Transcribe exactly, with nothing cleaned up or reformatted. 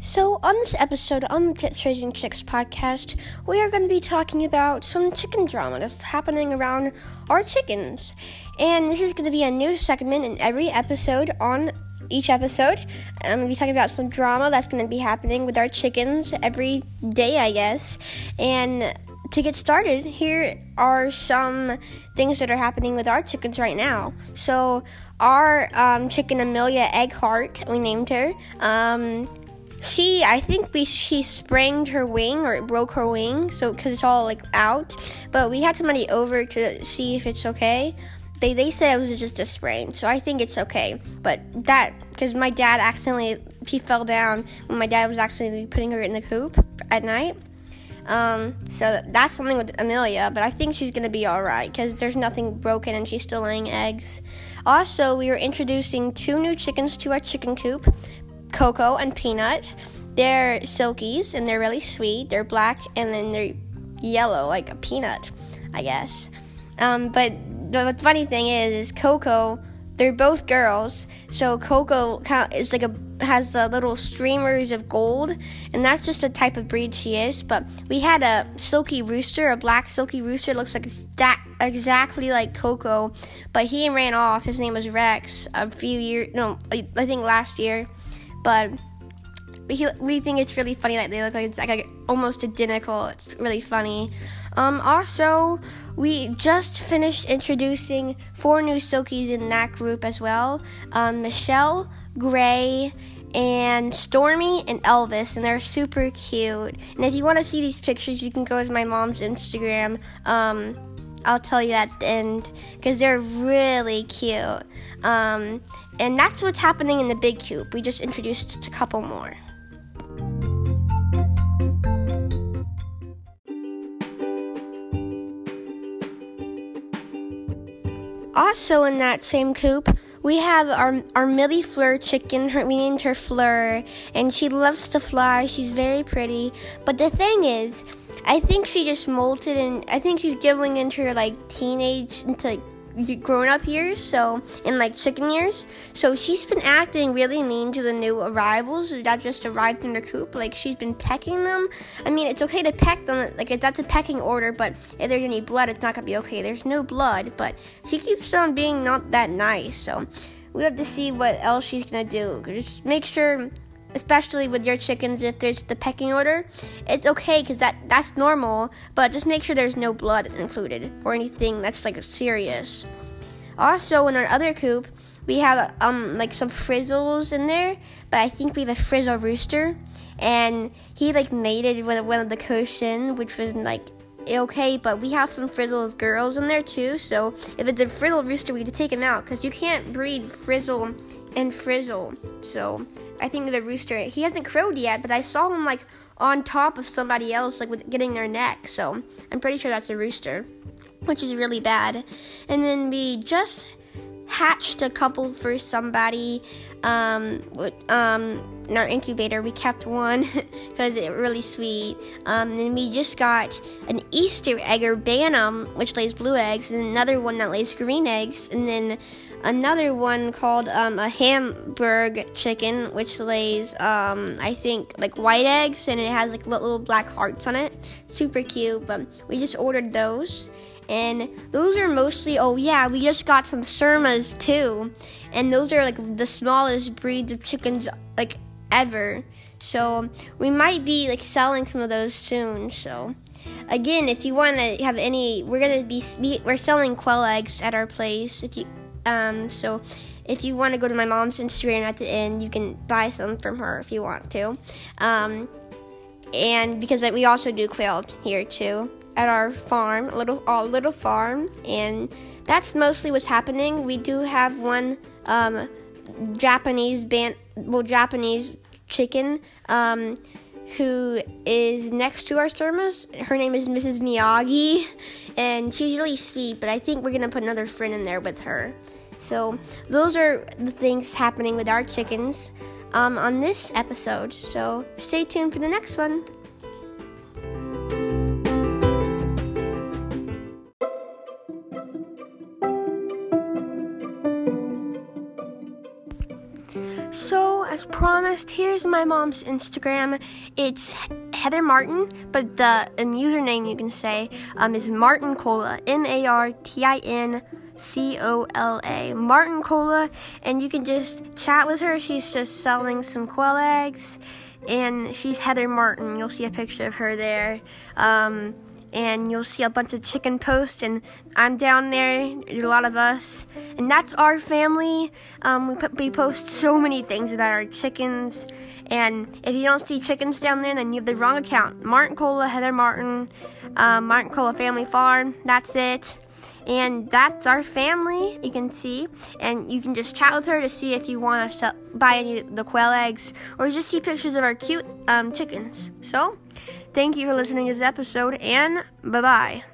So, on this episode on the Tits Raising Chicks podcast, we are going to be talking about some chicken drama that's happening around our chickens. And this is going to be a new segment in every episode. On each episode, I'm going to be talking about some drama that's going to be happening with our chickens every day, I guess. And to get started, here are some things that are happening with our chickens right now. So, our um, chicken Amelia Eggheart, we named her, um... She, I think we she sprained her wing, or it broke her wing, so because it's all like out. But we had somebody over to see if it's okay. They they said it was just a sprain, so I think it's okay. But that because my dad accidentally she fell down when my dad was accidentally putting her in the coop at night. Um, so that's something with Amelia, but I think she's gonna be all right because there's nothing broken and she's still laying eggs. Also, we are introducing two new chickens to our chicken coop. Coco and Peanut. They're silkies and they're really sweet. They're black and then they're yellow like a peanut, I guess. Um, but the funny thing is, is Coco, they're both girls. So Coco is like a has a little streamers of gold, and that's just a type of breed she is. But we had a silky rooster, a black silky rooster, looks like that exactly like Coco, but he ran off. His name was Rex. A few years, no, I think last year. But we, we think it's really funny that they look like it's like almost identical. It's really funny. Um, also, we just finished introducing four new silkies in that group as well. Um, Michelle, Gray, and Stormy, and Elvis, and they're super cute. And if you want to see these pictures, you can go to my mom's Instagram. Um, I'll tell you at the end, because they're really cute. Um, and that's what's happening in the big coop. We just introduced a couple more. Also in that same coop, we have our our Millie Fleur chicken. Her, we named her Fleur, and she loves to fly. She's very pretty. But the thing is, I think she just molted, and I think she's going into her like teenage, into like, grown up years, so in like chicken years. So she's been acting really mean to the new arrivals that just arrived in her coop. Like she's been pecking them. I mean, it's okay to peck them, like if that's a pecking order, but if there's any blood, it's not gonna be okay. There's no blood, but she keeps on being not that nice. So we have to see what else she's gonna do. Just make sure, especially with your chickens, if there's the pecking order, it's okay because that, that's normal, but just make sure there's no blood included or anything that's like serious. Also, in our other coop, we have um like some frizzles in there, but I think we have a frizzle rooster, and he like mated with one of the cushion, which was like okay, but we have some frizzles girls in there too, so if it's a frizzle rooster, we need to take him out because you can't breed frizzle and frizzle. So I think the rooster, he hasn't crowed yet, but I saw him like on top of somebody else, like with getting their neck, so I'm pretty sure that's a rooster, which is really bad. And then we just hatched a couple for somebody um, um, in our incubator. We kept one because it's really sweet. Um, and we just got an Easter egger Bantam, which lays blue eggs, and another one that lays green eggs, and then another one called um, a Hamburg chicken, which lays, um, I think, like white eggs, and it has like little black hearts on it. Super cute, but we just ordered those. And those are mostly, oh yeah, we just got some Surmas too. And those are like the smallest breeds of chickens like ever. So we might be like selling some of those soon. So again, if you want to have any, we're going to be, we're selling quail eggs at our place. If you, um, so if you want to go to my mom's Instagram at the end, you can buy some from her if you want to. Um, and because like, we also do quail here too. At our farm, a little, our little farm, and that's mostly what's happening. We do have one um, Japanese band, well, Japanese chicken um, who is next to our Surmas. Her name is Missus Miyagi, and she's really sweet. But I think we're gonna put another friend in there with her. So those are the things happening with our chickens um, on this episode. So stay tuned for the next one. So, as promised, honest, here's my mom's Instagram. It's Heather Martin, but the um, username you can say um, is Martin Cola, M A R T I N C O L A, Martin Cola, and you can just chat with her. She's just selling some quail eggs, and she's Heather Martin. You'll see a picture of her there. Um, and you'll see a bunch of chicken posts, and I'm down there, there's a lot of us, and that's our family. Um, we, put, we post so many things about our chickens, and if you don't see chickens down there, then you have the wrong account. Martin Cola, Heather Martin, um, Martin Cola Family Farm, that's it. And that's our family, you can see, and you can just chat with her to see if you want to sell, buy any of the quail eggs, or just see pictures of our cute um, chickens. So, thank you for listening to this episode, and bye-bye.